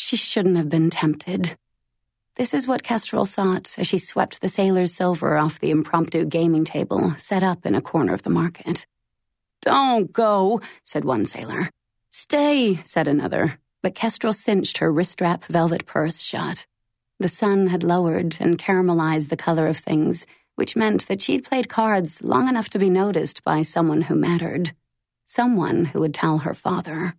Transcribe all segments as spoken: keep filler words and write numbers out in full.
She shouldn't have been tempted. This is what Kestrel thought as she swept the sailor's silver off the impromptu gaming table set up in a corner of the market. "Don't go," said one sailor. "Stay," said another, but Kestrel cinched her wrist-strap velvet purse shut. The sun had lowered and caramelized the color of things, which meant that she'd played cards long enough to be noticed by someone who mattered. Someone who would tell her father.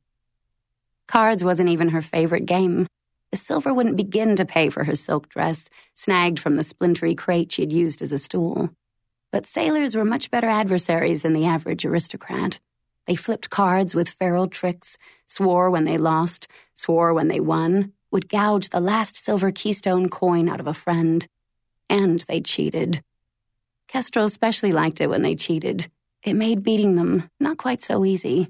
Cards wasn't even her favorite game. The silver wouldn't begin to pay for her silk dress, snagged from the splintery crate she'd used as a stool. But sailors were much better adversaries than the average aristocrat. They flipped cards with feral tricks, swore when they lost, swore when they won, would gouge the last silver keystone coin out of a friend. And they cheated. Kestrel especially liked it when they cheated. It made beating them not quite so easy.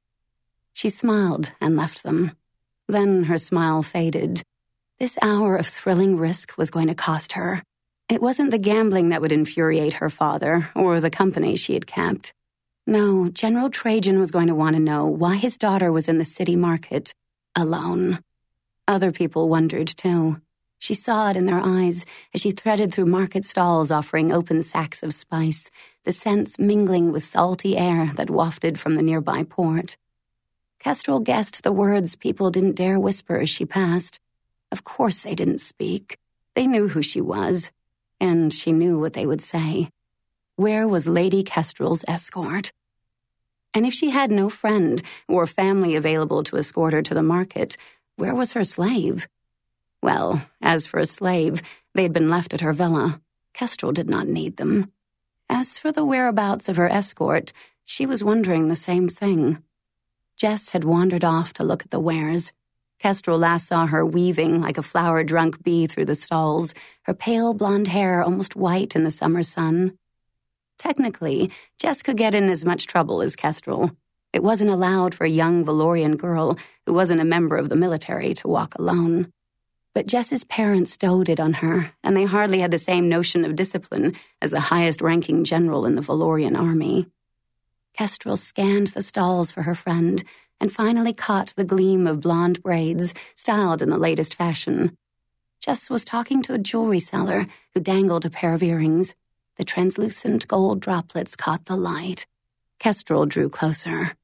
She smiled and left them. Then her smile faded. This hour of thrilling risk was going to cost her. It wasn't the gambling that would infuriate her father or the company she had kept. No, General Trajan was going to want to know why his daughter was in the city market, alone. Other people wondered, too. She saw it in their eyes as she threaded through market stalls offering open sacks of spice, the scents mingling with salty air that wafted from the nearby port. Kestrel guessed the words people didn't dare whisper as she passed. Of course they didn't speak. They knew who she was, and she knew what they would say. Where was Lady Kestrel's escort? And if she had no friend or family available to escort her to the market, where was her slave? Well, as for a slave, they'd been left at her villa. Kestrel did not need them. As for the whereabouts of her escort, she was wondering the same thing. Jess had wandered off to look at the wares. Kestrel last saw her weaving like a flower-drunk bee through the stalls, her pale blonde hair almost white in the summer sun. Technically, Jess could get in as much trouble as Kestrel. It wasn't allowed for a young Valorian girl who wasn't a member of the military to walk alone. But Jess's parents doted on her, and they hardly had the same notion of discipline as the highest-ranking general in the Valorian army. Kestrel scanned the stalls for her friend and finally caught the gleam of blonde braids styled in the latest fashion. Jess was talking to a jewelry seller who dangled a pair of earrings. The translucent gold droplets caught the light. Kestrel drew closer.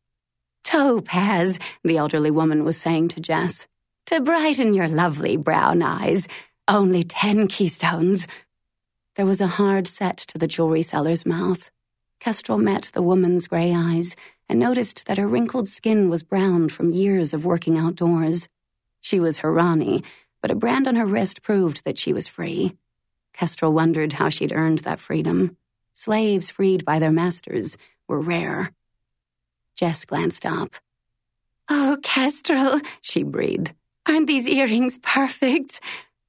"Topaz," the elderly woman was saying to Jess, "to brighten your lovely brown eyes. Only ten keystones." There was a hard set to the jewelry seller's mouth. Kestrel met the woman's gray eyes and noticed that her wrinkled skin was brown from years of working outdoors. She was Hirani, but a brand on her wrist proved that she was free. Kestrel wondered how she'd earned that freedom. Slaves freed by their masters were rare. Jess glanced up. "Oh, Kestrel," she breathed. "Aren't these earrings perfect?"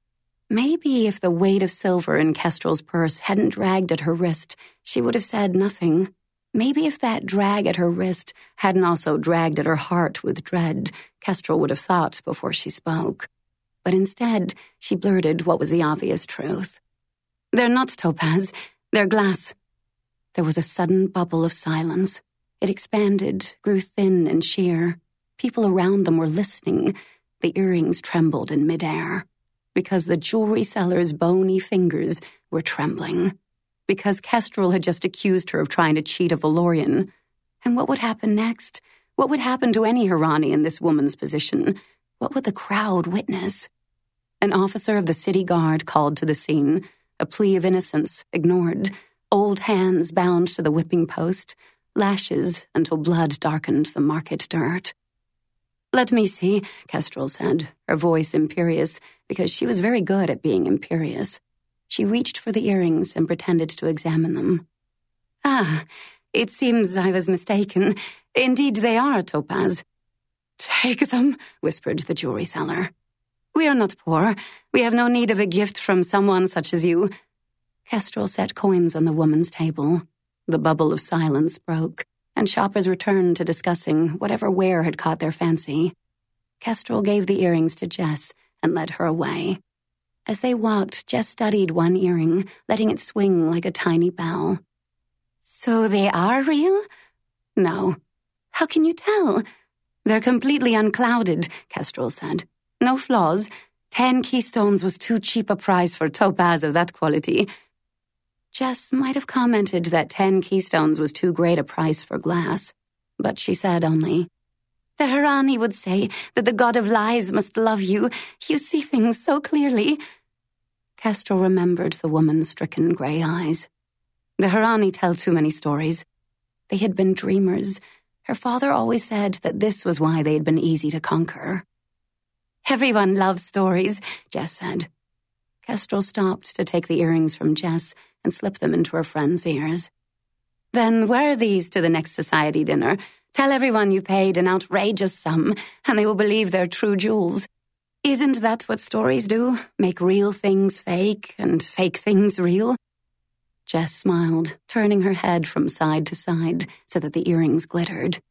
Maybe if the weight of silver in Kestrel's purse hadn't dragged at her wrist, she would have said nothing. Maybe if that drag at her wrist hadn't also dragged at her heart with dread, Kestrel would have thought before she spoke. But instead, she blurted what was the obvious truth. "They're not topaz. They're glass." There was a sudden bubble of silence. It expanded, grew thin and sheer. People around them were listening. The earrings trembled in midair. Because the jewelry seller's bony fingers were trembling. Because Kestrel had just accused her of trying to cheat a Valorian. And what would happen next? What would happen to any Hirani in this woman's position? What would the crowd witness? An officer of the city guard called to the scene, a plea of innocence ignored, old hands bound to the whipping post, lashes until blood darkened the market dirt. "Let me see," Kestrel said, her voice imperious, because she was very good at being imperious. She reached for the earrings and pretended to examine them. "Ah, it seems I was mistaken. Indeed, they are topaz." "Take them," whispered the jewelry seller. "We are not poor. We have no need of a gift from someone such as you." Kestrel set coins on the woman's table. The bubble of silence broke, and shoppers returned to discussing whatever ware had caught their fancy. Kestrel gave the earrings to Jess and led her away. As they walked, Jess studied one earring, letting it swing like a tiny bell. "So they are real?" "No." "How can you tell?" "They're completely unclouded," Kestrel said. No flaws. Ten keystones was too cheap a price for topaz of that quality. Jess might have commented that ten keystones was too great a price for glass, but she said only, "The Harani would say that the god of lies must love you. You see things so clearly." Kestrel remembered the woman's stricken grey eyes. The Harani tell too many stories. They had been dreamers. Her father always said that this was why they had been easy to conquer. "Everyone loves stories," Jess said. Kestrel stopped to take the earrings from Jess and slip them into her friend's ears. "Then wear these to the next society dinner. Tell everyone you paid an outrageous sum, and they will believe they're true jewels. Isn't that what stories do? Make real things fake and fake things real?" Jess smiled, turning her head from side to side so that the earrings glittered.